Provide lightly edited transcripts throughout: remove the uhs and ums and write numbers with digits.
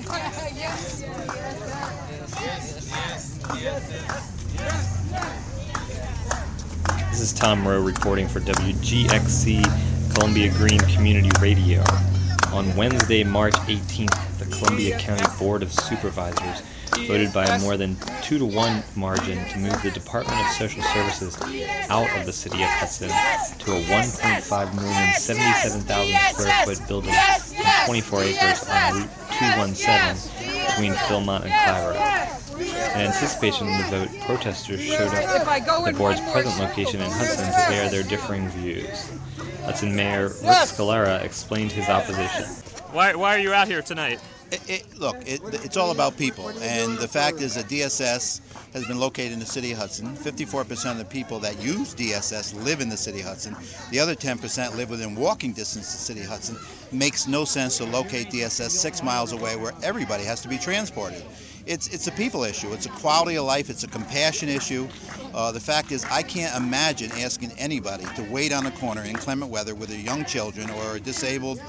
This is Tom Rowe reporting for WGXC Columbia Green Community Radio. On Wednesday, March 18th, the Columbia County Board of Supervisors voted by a more than 2-to-1 margin to move the Department of Social Services out of the city of Hudson to a 1.5 million, 77,000 square foot building on 24 acres on Route 217 between Philmont and Claverack. In anticipation of the vote, protesters showed up at the board's present location in Hudson to air their differing views. Hudson Mayor Rick Scalera explained his opposition. Why are you out here tonight? It's all about people, and the fact is that DSS has been located in the city of Hudson. 54% of the people that use DSS live in the city of Hudson. The other 10% live within walking distance of the city of Hudson. It makes no sense to locate DSS 6 miles away where everybody has to be transported. It's a people issue. It's a quality of life. It's a compassion issue. The fact is, I can't imagine asking anybody to wait on a corner in inclement weather with their young children or a disabled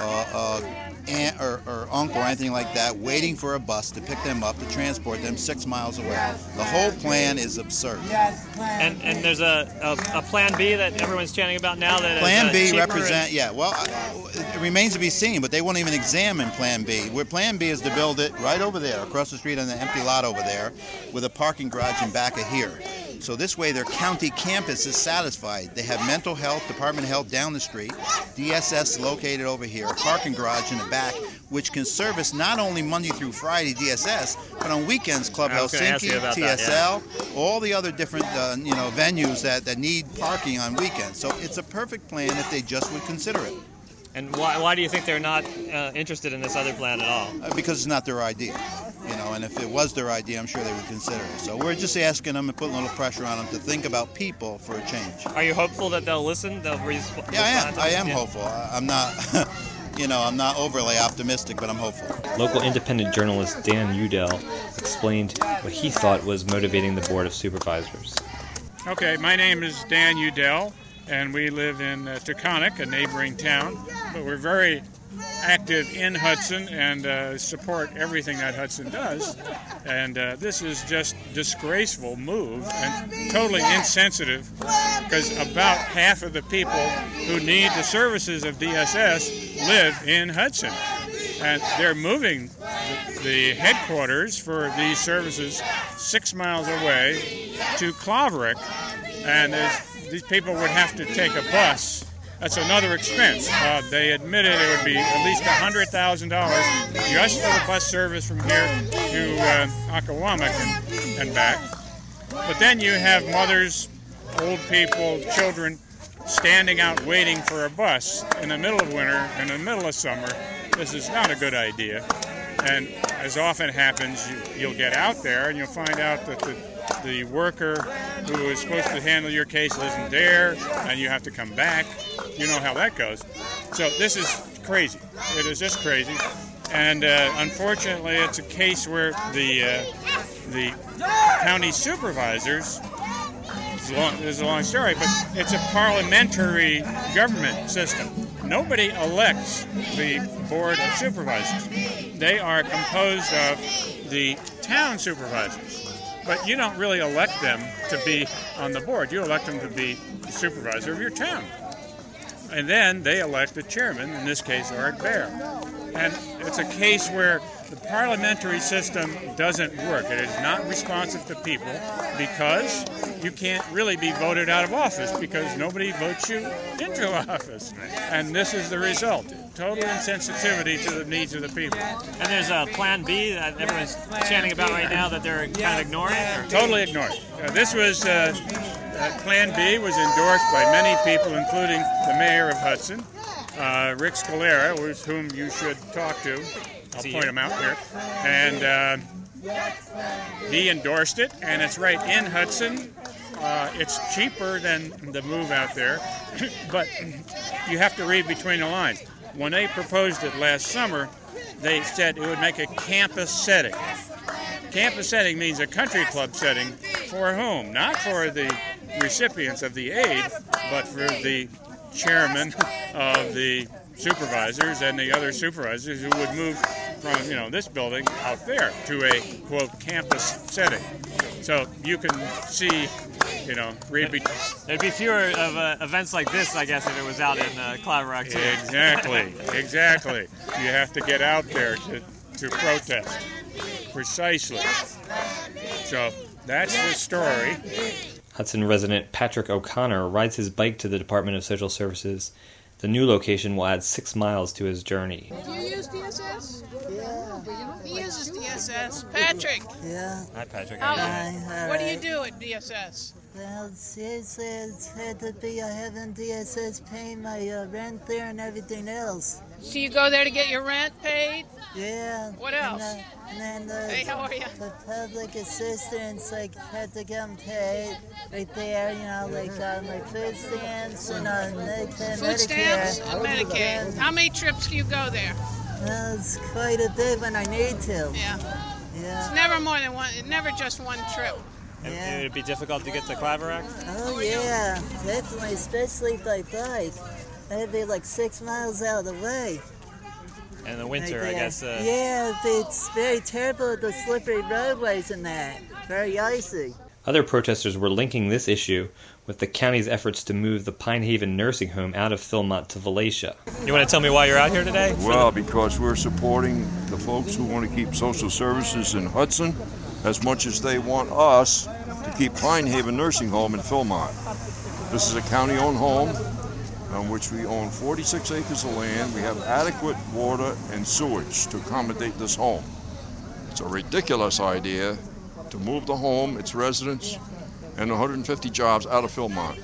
aunt or uncle or anything like that, waiting for a bus to pick them up to transport them 6 miles away. The whole plan is absurd. And there's a plan B that everyone's chanting about now. That Plan B represent, it remains to be seen, but they won't even examine Plan B. Where Plan B is to build it right over there, across the street on the empty lot over there, with a parking garage in back of here. So this way their county campus is satisfied. They have mental health, Department of Health down the street, DSS located over here, a parking garage in the back, which can service not only Monday through Friday DSS, but on weekends Club Helsinki, TSL, all the other different venues that need parking on weekends. So it's a perfect plan if they just would consider it. And why do you think they're not interested in this other plan at all? Because it's not their idea. And if it was their idea, I'm sure they would consider it. So we're just asking them and putting a little pressure on them to think about people for a change. Are you hopeful that they'll listen? Yeah, I am hopeful. I'm not, I'm not overly optimistic, but I'm hopeful. Local independent journalist Dan Udell explained what he thought was motivating the Board of Supervisors. Okay, my name is Dan Udell, and we live in Taconic, a neighboring town, but we're very active in Hudson and support everything that Hudson does. And this is just a disgraceful move and totally insensitive, because about half of the people who need the services of DSS live in Hudson. And they're moving the headquarters for these services 6 miles away to Claverack, and these people would have to take a bus. That's another expense. They admitted it would be at least $100,000 just for the bus service from here to Accowamuck and back. But then you have mothers, old people, children standing out waiting for a bus in the middle of winter, in the middle of summer. This is not a good idea. And as often happens, you'll get out there and you'll find out that the worker who is supposed to handle your case isn't there, and you have to come back. You know how that goes. So this is crazy. It is just crazy. And unfortunately, it's a case where the county supervisors, this is a long story, but it's a parliamentary government system. Nobody elects the Board of Supervisors. They are composed of the town supervisors. But you don't really elect them to be on the board. You elect them to be the supervisor of your town. And then they elect the chairman, in this case Art Bear. And it's a case where the parliamentary system doesn't work. It is not responsive to people because you can't really be voted out of office because nobody votes you into office. And this is the result. Total insensitivity to the needs of the people. And there's a Plan B that everyone's chanting about right now that they're kind of ignoring? Totally ignored. This was, Plan B was endorsed by many people, including the mayor of Hudson, Rick Scalera, whom you should talk to. I'll point him out here. And he endorsed it, and it's right in Hudson. It's cheaper than the move out there, but you have to read between the lines. When they proposed it last summer, they said it would make a campus setting. Campus setting means a country club setting for whom? Not for the recipients of the aid, but for the chairman of the supervisors and the other supervisors who would move from this building out there to a quote campus setting. So you can see, read between. There'd be fewer of events like this, I guess, if it was out in Cloud Rock too. Exactly. You have to get out there to protest. Precisely. So that's the story. Hudson resident Patrick O'Connor rides his bike to the Department of Social Services. The new location will add 6 miles to his journey. Do you use DSS? Yeah. He uses DSS. Patrick, Yeah. Hi, Patrick. what do you do at DSS? Well, seriously, it's had to be having DSS paying my rent there and everything else. So you go there to get your rent paid? Yeah. What else? And then Hey, how are you? the public assistance, had to get them paid right there, my food stamps and Medicare. Food stamps and Medicaid. How many trips do you go there? Well, it's quite a bit when I need to. Yeah. Yeah. It's never more than one. Never just one trip. And it'd be difficult to get to Claverack? Oh, yeah, definitely, especially by bike. That'd be like 6 miles out of the way. And in the winter, Right I there. guess. Yeah, it's very terrible with the slippery roadways and that. Very icy. Other protesters were linking this issue with the county's efforts to move the Pine Haven nursing home out of Philmont to Valatia. You want to tell me why you're out here today? Well, because we're supporting the folks who want to keep social services in Hudson as much as they want us to keep Pine Haven Nursing Home in Philmont. This is a county-owned home on which we own 46 acres of land. We have adequate water and sewage to accommodate this home. It's a ridiculous idea to move the home, its residents, and 150 jobs out of Philmont.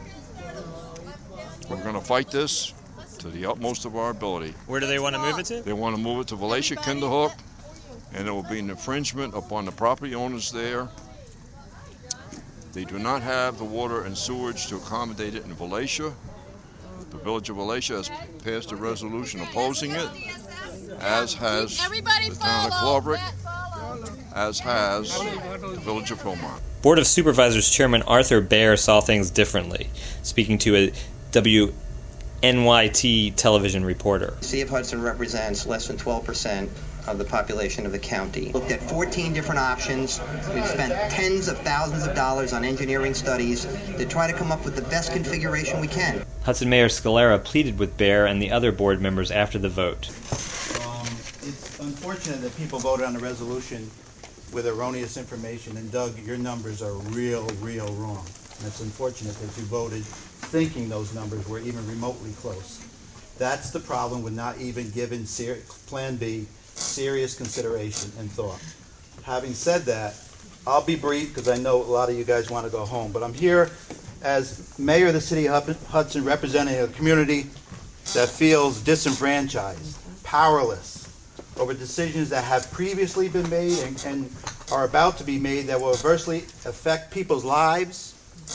We're going to fight this to the utmost of our ability. Where do they want to move it to? They want to move it to Valatia, Kinderhook, and it will be an infringement upon the property owners there. They do not have the water and sewage to accommodate it in Valatia. The village of Valatia has passed a resolution opposing it, as has the town of Claverack, as has the village of Philmont. Board of Supervisors Chairman Arthur Baer saw things differently, speaking to a WNYT television reporter. The City of Hudson represents less than 12% of the population of the county. Looked at 14 different options. We've spent tens of thousands of dollars on engineering studies to try to come up with the best configuration we can. Hudson Mayor Scalera pleaded with Baer and the other board members after the vote. It's unfortunate that people voted on a resolution with erroneous information, and Doug, your numbers are real wrong. And it's unfortunate that you voted thinking those numbers were even remotely close. That's the problem with not even giving Plan B serious consideration and thought. Having said that, I'll be brief because I know a lot of you guys want to go home, but I'm here as mayor of the city of Hudson, representing a community that feels disenfranchised, powerless over decisions that have previously been made and are about to be made that will adversely affect people's lives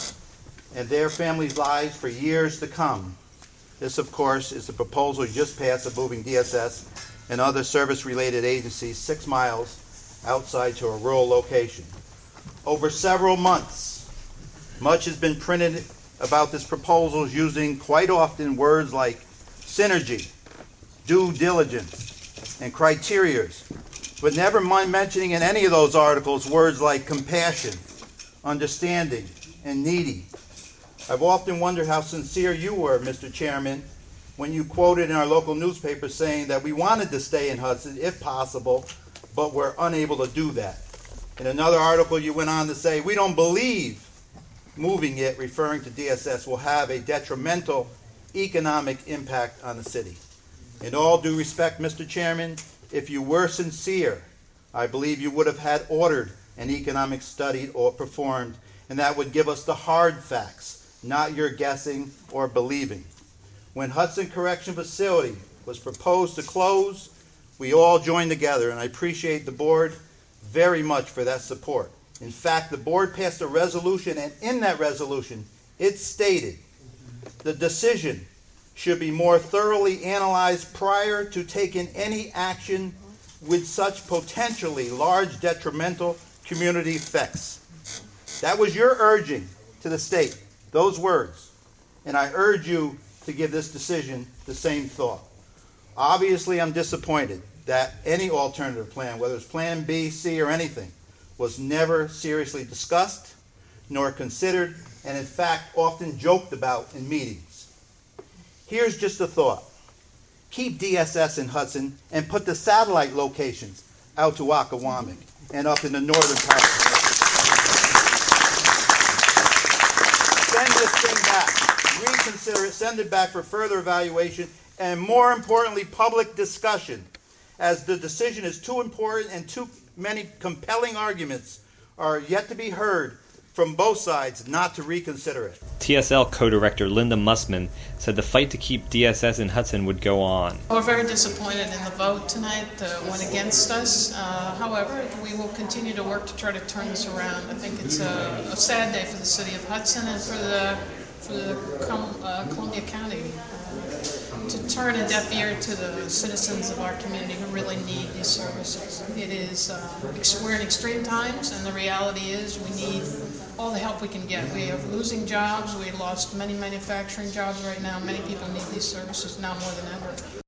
and their families' lives for years to come. This, of course, is the proposal just passed of moving DSS and other service-related agencies 6 miles outside to a rural location. Over several months, much has been printed about this proposal using quite often words like synergy, due diligence, and criterias, but never mind mentioning in any of those articles words like compassion, understanding, and needy. I've often wondered how sincere you were, Mr. Chairman, when you quoted in our local newspaper saying that we wanted to stay in Hudson if possible, but we're unable to do that. In another article, you went on to say, we don't believe moving it, referring to DSS, will have a detrimental economic impact on the city. In all due respect, Mr. Chairman, if you were sincere, I believe you would have had ordered an economic study or performed, and that would give us the hard facts, not your guessing or believing. When Hudson Correction Facility was proposed to close, we all joined together, and I appreciate the board very much for that support. In fact, the board passed a resolution, and in that resolution, it stated the decision should be more thoroughly analyzed prior to taking any action with such potentially large detrimental community effects. That was your urging to the state, those words. And I urge you to give this decision the same thought. Obviously, I'm disappointed that any alternative plan, whether it's Plan B, C, or anything, was never seriously discussed nor considered, and in fact often joked about in meetings. Here's just a thought. Keep DSS in Hudson and put the satellite locations out to Oconomowoc and up in the northern part of the state. Send this thing back, reconsider it, send it back for further evaluation, and more importantly, public discussion, as the decision is too important and too many compelling arguments are yet to be heard from both sides not to reconsider it. TSL co-director Linda Mussman said the fight to keep DSS in Hudson would go on. We're very disappointed in the vote tonight that went against us. However, we will continue to work to try to turn this around. I think it's a sad day for the city of Hudson and for the Columbia County to turn a deaf ear to the citizens of our community who really need these services. It is, we're in extreme times, and the reality is we need all the help we can get. We are losing jobs. We lost many manufacturing jobs right now. Many people need these services now more than ever.